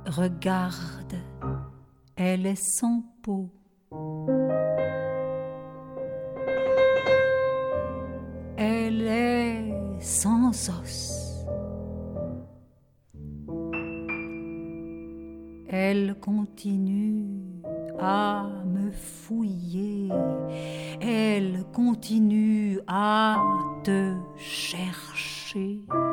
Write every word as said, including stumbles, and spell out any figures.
Regarde, elle est sans peau. Elle est sans os. Elle continue à me fouiller. Elle continue à te chercher.